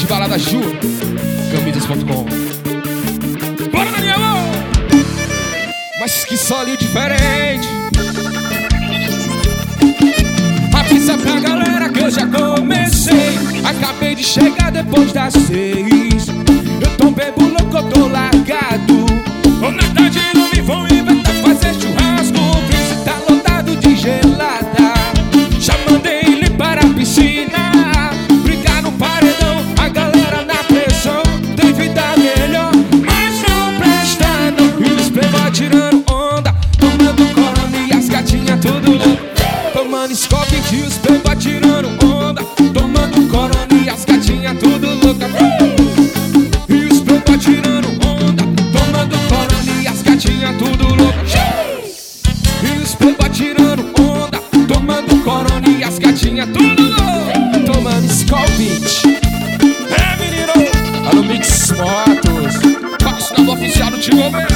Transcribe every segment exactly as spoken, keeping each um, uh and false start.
de balada Ju, camisas ponto com. Bora, Daniel! Mas que solinho diferente. Avisa pra galera que eu já comecei. Acabei de chegar depois das seis. Eu tô bebo louco, eu tô largado. Ou na tarde não me vão inventar fazer churrasco. O freezer tá lotado de gelada. Já mandei limpar a piscina. Brigar no paredão, a galera na pressão. Tem vida melhor, mas não presta não. E os playboy tirando onda, tomando corona e as gatinhas tudo louco. Tomando scope e os playboy tirando onda, tomando corona e as gatinhas tudo louca. E os playboy tirando onda, tomando corona e as gatinhas tudo louca. E os playboy tirando onda, tomando corona e as gatinhas tudo louca. Tomando scope. É, menino! Alô, Mix Motos. Patrocinador oficial do Tio Gomes.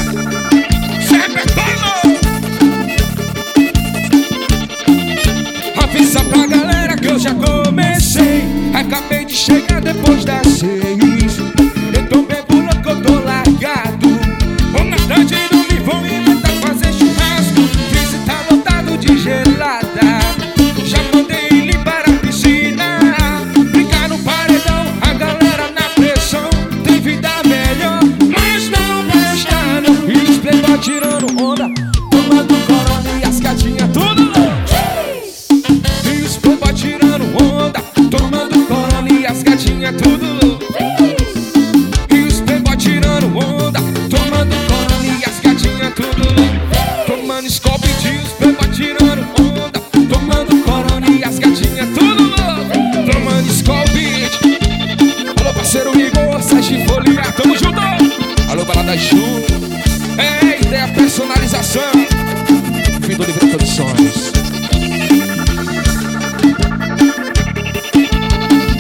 Avisa pra galera que eu já comecei. Acabei de chegar depois das seis. Eu tô bebo louco, eu tô largado. Ou na tarde não me vão inventar fazer churrasco. O freezer tá lotado de gelada. Já mandei limpar a piscina. Brincar no paredão, a galera na pressão. Tem vida melhor, mas não presta não. E os playboy tirando onda, tomando corona e as gatinhas tudo louco. E os playboy tirando onda, tomando corona e as gatinhas tudo louco. E os playboy tirando onda, tomando corona e as gatinhas tudo louco. Tomando scope de os playboy tirando onda, tomando corona e as gatinhas tudo louco. Tomando scope. Alô, parceiro Igor, Sérgio Folia, tamo junto. Alô, balada Ju. É, ideia personalização. Fim do Livre Produções.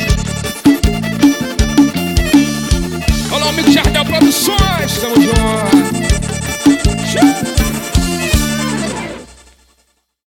Olá, amigo Jardel Produções, tamo junto.